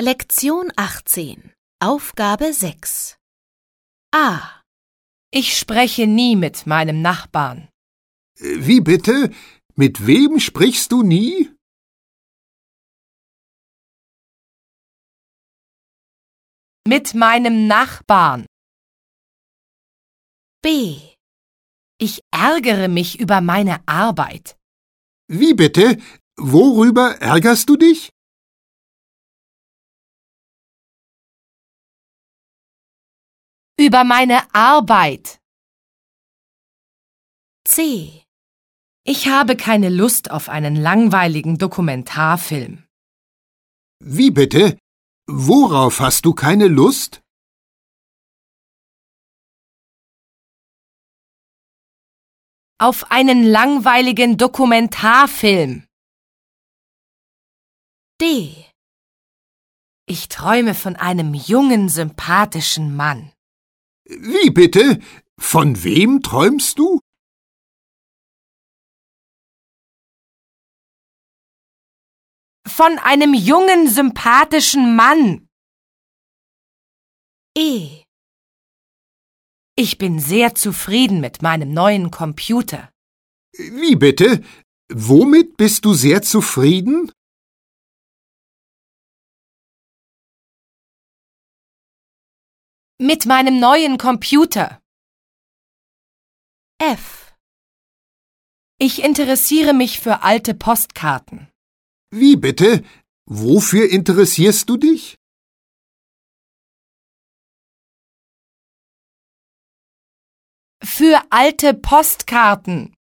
Lektion 18. Aufgabe 6. A. Ich spreche nie mit meinem Nachbarn. Wie bitte? Mit wem sprichst du nie? Mit meinem Nachbarn. B. Ich ärgere mich über meine Arbeit. Wie bitte? Worüber ärgerst du dich? Über meine Arbeit. C. Ich habe keine Lust auf einen langweiligen Dokumentarfilm. Wie bitte? Worauf hast du keine Lust? Auf einen langweiligen Dokumentarfilm. D. Ich träume von einem jungen, sympathischen Mann. Wie bitte? Von wem träumst du? Von einem jungen, sympathischen Mann. E. Ich bin sehr zufrieden mit meinem neuen Computer. Wie bitte? Womit bist du sehr zufrieden? Mit meinem neuen Computer. F. Ich interessiere mich für alte Postkarten. Wie bitte? Wofür interessierst du dich? Für alte Postkarten.